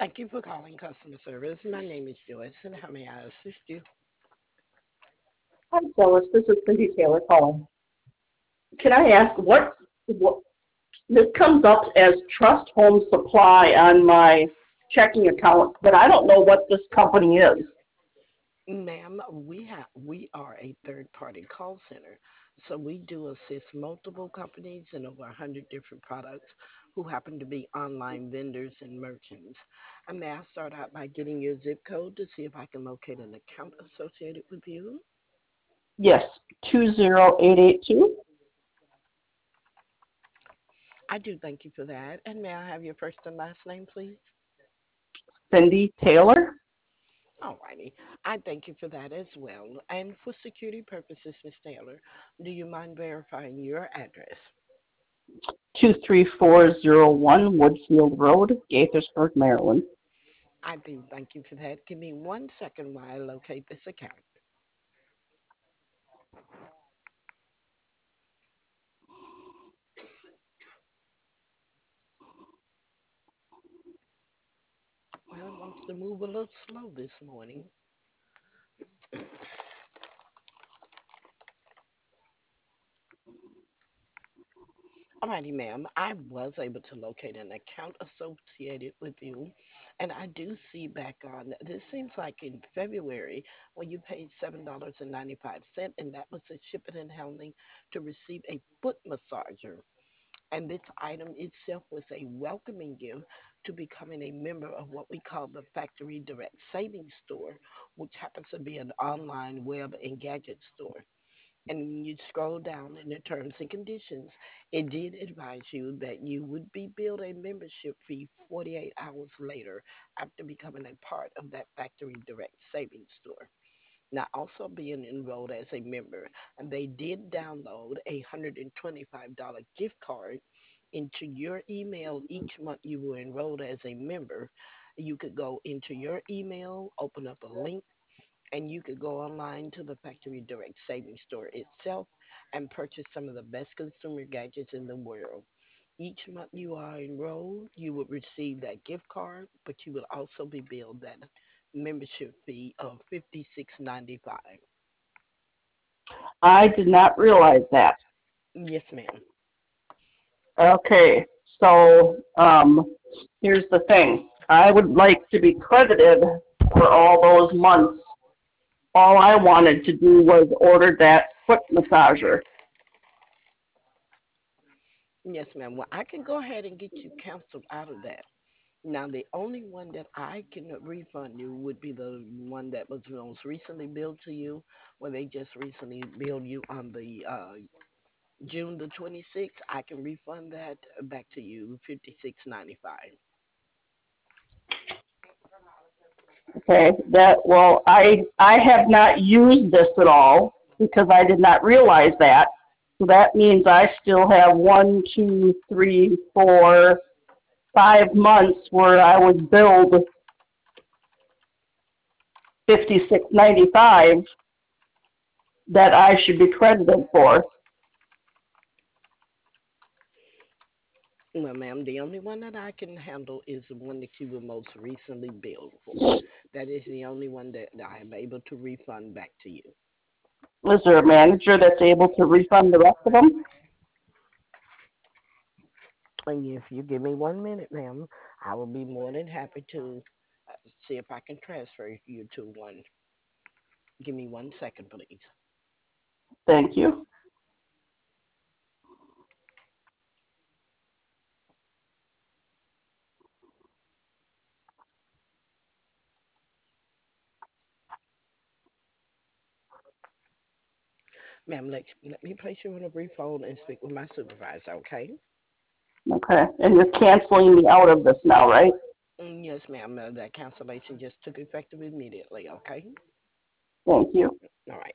Thank you for calling customer service. My name is Joyce, and how may I assist you? Hi, Phyllis. This is Cindy Taylor calling. Can I ask what this comes up as Trust Home Supply on my checking account, but I don't know what this company is. Ma'am, we are a third party call center. So we do assist multiple companies and over 100 different products who happen to be online vendors and merchants. And may I start out by getting your zip code to see if I can locate an account associated with you? Yes, 20882. I do thank you for that. And may I have your first and last name, please? Cindy Taylor, Alrighty. I thank you for that as well. And for security purposes, Miss Taylor, do you mind verifying your address? 23401 Woodfield Road, Gaithersburg, Maryland. I do thank you for that. Give me 1 second while I locate this account. Well, it wants to move a little slow this morning. Alrighty, ma'am. I was able to locate an account associated with you, and I do see back on. This seems like in February when you paid $7.95, and that was the shipping and handling to receive a foot massager. And this item itself was a welcoming gift to becoming a member of what we call the Factory Direct Savings Store, which happens to be an online web and gadget store. And when you scroll down in the terms and conditions, it did advise you that you would be billed a membership fee 48 hours later after becoming a part of that Factory Direct Savings Store. Now, also being enrolled as a member, and they did download a $125 gift card into your email each month you were enrolled as a member. You could go into your email, open up a link, and you could go online to the Factory Direct Savings Store itself and purchase some of the best consumer gadgets in the world. Each month you are enrolled, you would receive that gift card, but you will also be billed that membership fee of $56.95. I did not realize that. Yes, ma'am. Okay, so here's the thing. I would like to be credited for all those months. All I wanted to do was order that foot massager. Yes, ma'am. Well, I can go ahead and get you canceled out of that. Now, the only one that I can refund you would be the one that was most recently billed to you, where they just recently billed you on the June the 26th. I can refund that back to you, 56.95. Okay, I have not used this at all because I did not realize that. So that means I still have 5 months where I was billed 56.95 that I should be credited for. Well, ma'am, the only one that I can handle is the one that you were most recently billed for. That is the only one that I am able to refund back to you. Is there a manager that's able to refund the rest of them? And if you give me 1 minute, ma'am, I will be more than happy to see if I can transfer you to one. Give me 1 second, please. Thank you. Ma'am, let me place you on a brief hold and speak with my supervisor, okay? Okay, and you're canceling me out of this now, right? Yes, ma'am. That cancellation just took effect immediately, okay? Thank you. All right.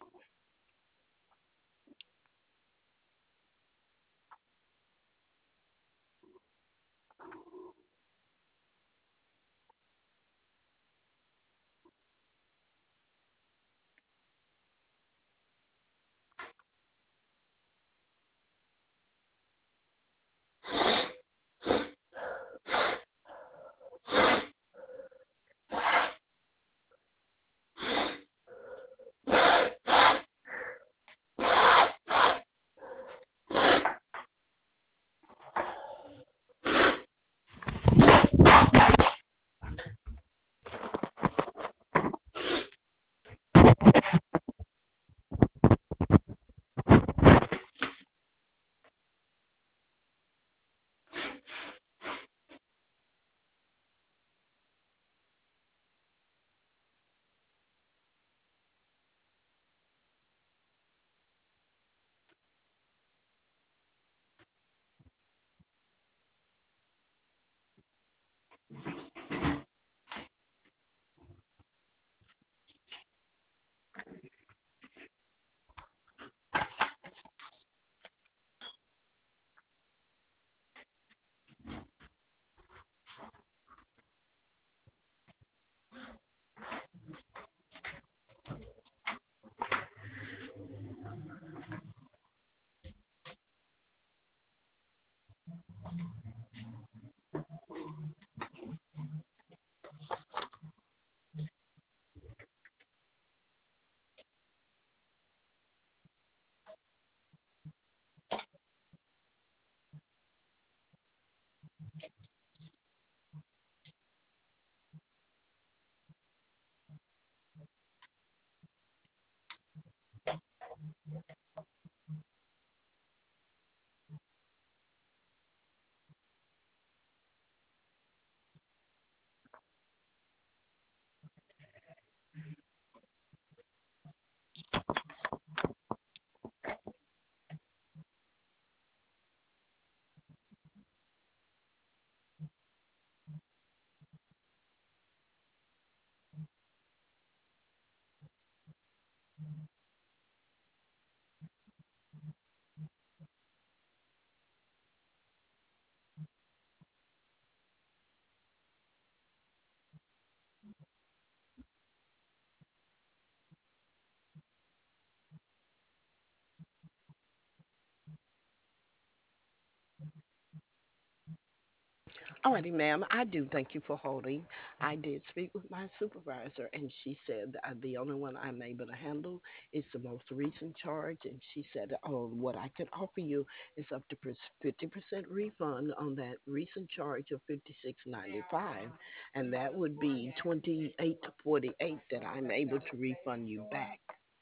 Alrighty, ma'am. I do thank you for holding. I did speak with my supervisor, and she said that the only one I'm able to handle is the most recent charge. And she said, "Oh, what I could offer you is up to 50% refund on that recent charge of 56.95, and that would be 28 to 48 that I'm able to refund you back."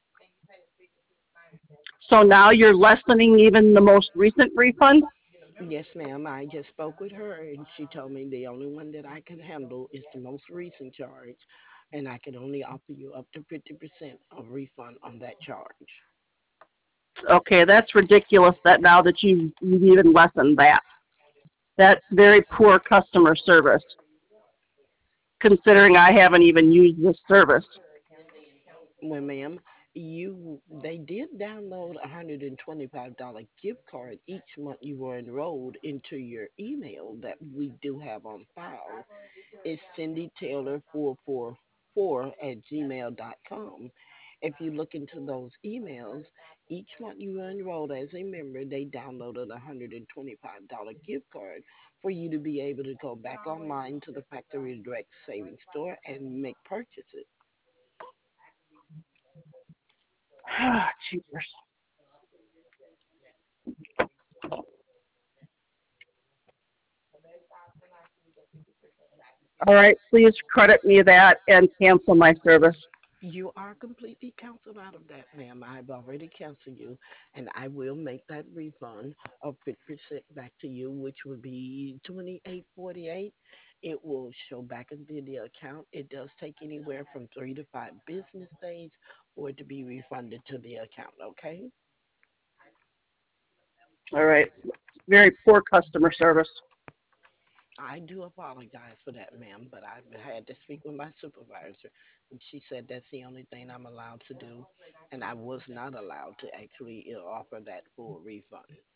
So now you're lessening even the most recent refund? Yes, ma'am. I just spoke with her, and she told me the only one that I can handle is the most recent charge, and I can only offer you up to 50% of refund on that charge. Okay, that's ridiculous that now that you've even lessened that. That's very poor customer service, considering I haven't even used this service. Well, ma'am, they did download a $125 gift card each month you were enrolled into your email that we do have on file. It's Cindy Taylor 444@gmail.com. If you look into those emails, each month you were enrolled as a member, they downloaded a $125 gift card for you to be able to go back online to the Factory Direct Savings Store and make purchases. Cheapers. All right, please credit me that and cancel my service. You are completely canceled out of that, ma'am. I've already canceled you, and I will make that refund of 50% back to you, which would be 28.48. It will show back into the account. It does take anywhere from 3 to 5 business days for it to be refunded to the account. Okay. All right, very poor customer service. I do apologize for that, ma'am, but I had to speak with my supervisor, and she said that's the only thing I'm allowed to do, and I was not allowed to actually offer that full refund.